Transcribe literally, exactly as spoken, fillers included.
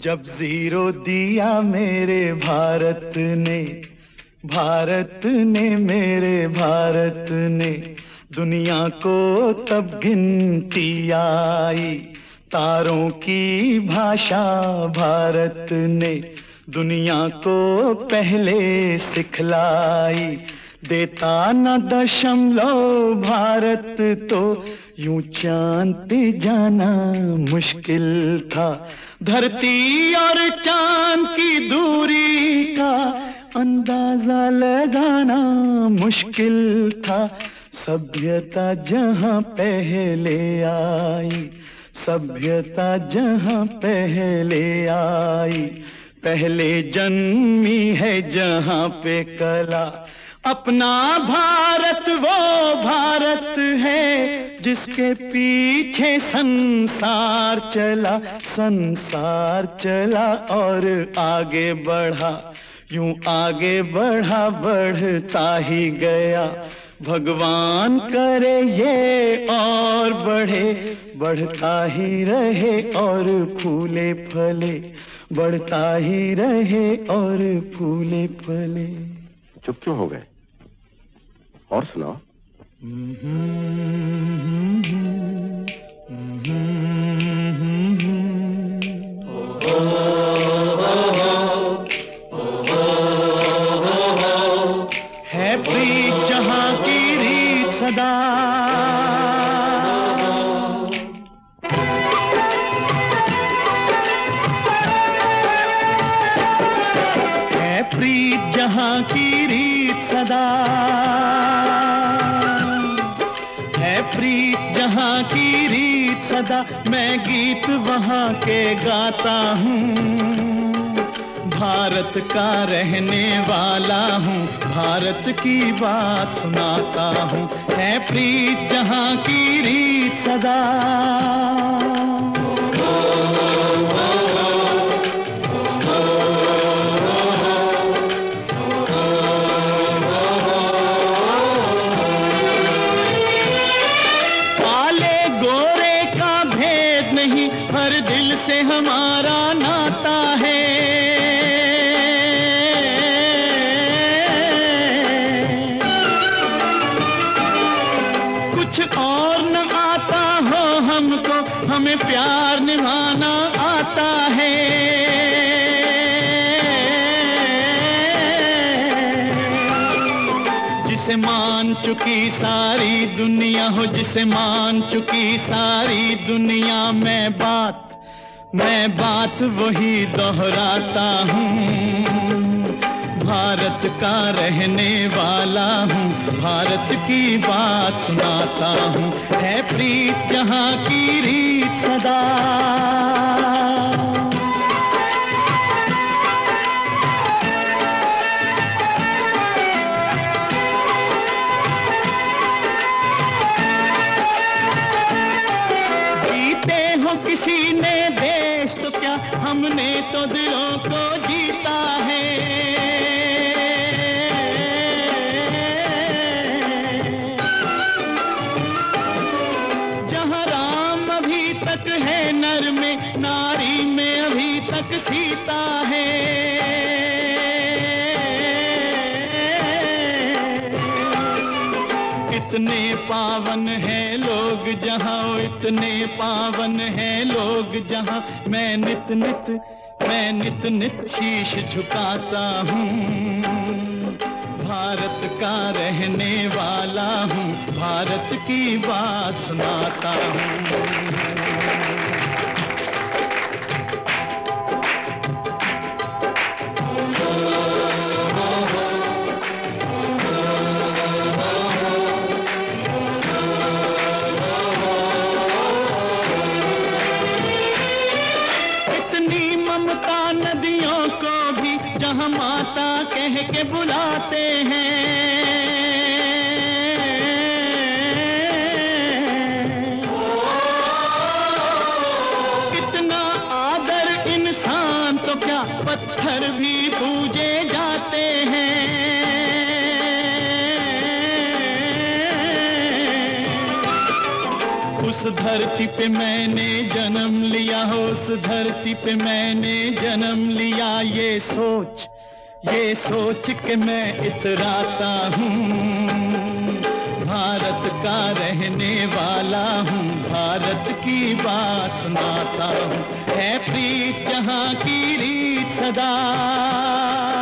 जब जीरो दिया मेरे भारत ने, भारत ने मेरे भारत ने, दुनिया को तब गिनती आई। तारों की भाषा भारत ने दुनिया को पहले सिखलाई। देता न दशमलव भारत तो यूं चांद पे जाना मुश्किल था। धरती और चांद की दूरी का अंदाजा लगाना मुश्किल था। सभ्यता जहां पहले आई, सभ्यता जहां पहले आई, पहले जन्मी है जहां पे कला। अपना भारत वो भारत है जिसके पीछे संसार चला, संसार चला और आगे बढ़ा। यूं आगे बढ़ा बढ़ता ही गया। भगवान करे ये और बढ़े, बढ़ता ही रहे और फूले फले, बढ़ता ही रहे और फूले फले। चुप क्यों हो गए? और सुनाओ। है प्रीत जहां की रीत सदा, है प्रीत जहां की रीत सदा, है प्रीत जहां की रीत सदा। मैं गीत वहां के गाता हूँ, भारत का रहने वाला हूँ, भारत की बात सुनाता हूँ। है प्रीत जहां की रीत सदा। काले गोरे का भेद नहीं, हर दिल से हमारा नाता है। कुछ और न आता हो हमको, हमें प्यार निभाना आता है। जिसे मान चुकी सारी दुनिया हो, जिसे मान चुकी सारी दुनिया, मैं बात मैं बात वही दोहराता हूँ। भारत का रहने वाला हूँ, भारत की बात सुनाता हूँ। है प्रीत जहां की रीत सदा। जीते हो किसी ने देश तो क्या, हमने तो दिलों को जीता है। है नर में नारी में अभी तक सीता है। इतने पावन हैं लोग जहां, इतने पावन हैं लोग जहां, मैं नित नित मैं नित नित शीश झुकाता हूँ। भारत का रहने वाला हूँ, भारत की बात सुनाता हूँ। नदियों को भी जहां माता कह के बुलाते हैं। कितना आदर इंसान तो क्या, पत्थर भी पूजे जाते हैं। उस धरती पे मैंने जन्म लिया हो, उस धरती पे मैंने जन्म लिया, ये सोच ये सोच के मैं इतराता हूँ। भारत का रहने वाला हूँ, भारत की बात सुनाता हूँ। है प्रीत जहाँ की रीत सदा,